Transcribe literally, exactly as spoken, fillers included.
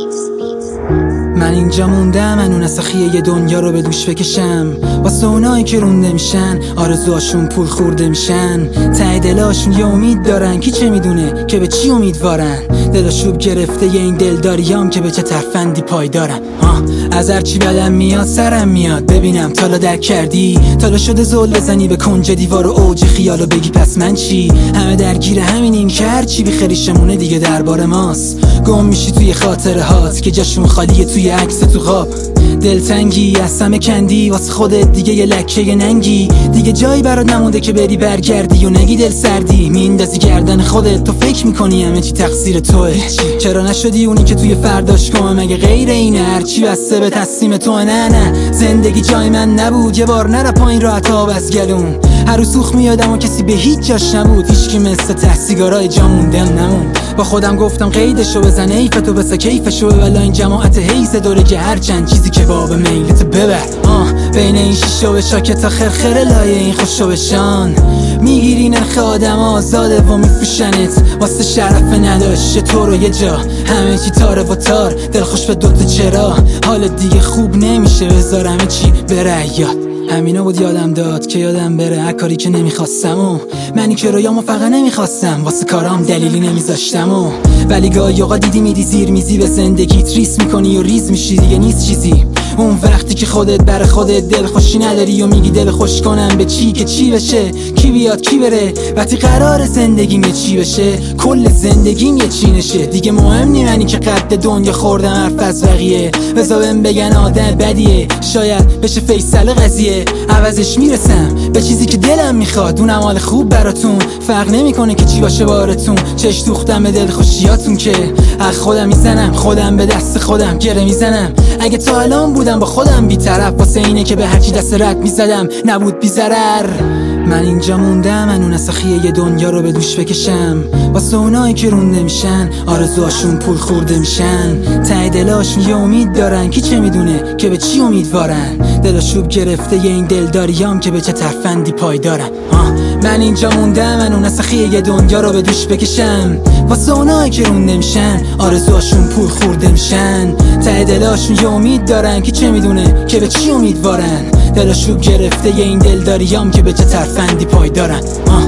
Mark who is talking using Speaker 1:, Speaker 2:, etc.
Speaker 1: من اینجا موندم، من اون سخیه یه دنیا رو به دوش بکشم، واسه اونایی که رونده میشن، آرزوهاشون پول خورده میشن، ته دلاشون یه امید دارن، کی چه میدونه که به چی امیدوارن، دلاشوب گرفته یه این دلداریام که به چه ترفندی پایدارن. ها از هرچی بدم میاد سرم میاد، ببینم تالا درک کردی، تالا شده زل بزنی به کنج دیوار و اوج خیالو بگی پس من چی، همه درگیر همینیم که هرچی بی خریشمونه دیگه دربار ماست، گم میشی توی خاطره هات که جاشون خالیه توی عکس تو خواب، دلتنگی از همه کندی واسه خودت دیگه یه لکه یه ننگی، دیگه جایی برات نمونده که بری برگردی و نگی دل سردی، میندازی گردن خودت، تو فکر میکنی همه چی تقصیر توه، چرا نشدی اونی که توی فرداش کنه، مگه غیر اینه هرچی بسته به تصمیم تو؟ نه نه زندگی جای من نبود، یه بار نره پایین راحت آب از گلون، هر روز سوخ میادم و کسی به هیچ جاش نبود، هیچکی مثل ته سیگارای جا موندم نمون، با خودم گفتم قیدشو بزن ایفتو بسه کیفشو ببلا این جماعت حیث دوره که هر چند چیزی که باب میلت ببر، آه بین این شیشو به شاکت خرخره لایه این خوشو بشان، میگیری نرخ آدم آزاده و میفروشنت واسه شرف نداشته تو رو یه جا، همه چی تاره و تار دلخوش به دوتا چرا، حالت دیگه خوب نمیشه بذار همه چی بره یاد، همینا بود یادم داد که یادم بره هر کاری که نمیخواستم و منی که رویامو فقط نمیخواستم واسه کارام دلیلی نمیذاشتم و ولی گاهی اوقات دیدی میری زیر میزی به زندگیت ریس میکنی و ریز میشی دیگه نیست چیزی، اون وقتی که خودت بر خودت دل خوشی نداری و میگی دل خوش کنم به چی که چی بشه، کی بیاد کی بره، وقتی قرار زندگیم یه چی بشه کل زندگیم یه چی نشه، دیگه مهم نی منی که قد دنیا خوردم حرف از بقیه، بذار بهم بگن آدم بدیه، شاید بشه فیصله قضیه، عوضش میرسم به چیزی که دلم میخواد، اون عمال خوب براتون فرق نمیکنه که چی باشه بارتون، چش دوختم به دل خوشیاتون که از خودم میزنم، خودم به دست خودم گره میزنم، اگه تا الان بودم با خودم بی‌طرف واسه اینه که به هرچی دست رد میزدم نبود بی ضرر، من اینجا موندم، من اون سخیه یه دنیا رو به دوش بکشم، واسه اونایی که رونده میشن، آرزوهاشون پول خورده میشن، ته دلاشون یه امید دارن، کی چه میدونه که به چی امیدوارن، دلاشوب گرفته یه این دلداریام که به چه ترفندی پایدارن، من اینجا موندم، من اون سخیه یه دنیا رو به دوش بکشم، واسه اونایی که رونده میشن، آرزوهاشون پول خورده میشن، ته دلاشون یه امید دارن، کی چه میدونه که به چی امیدوارن، دلاشوب گرفته یه این دلداریام که به چه ترفندی پایدارن.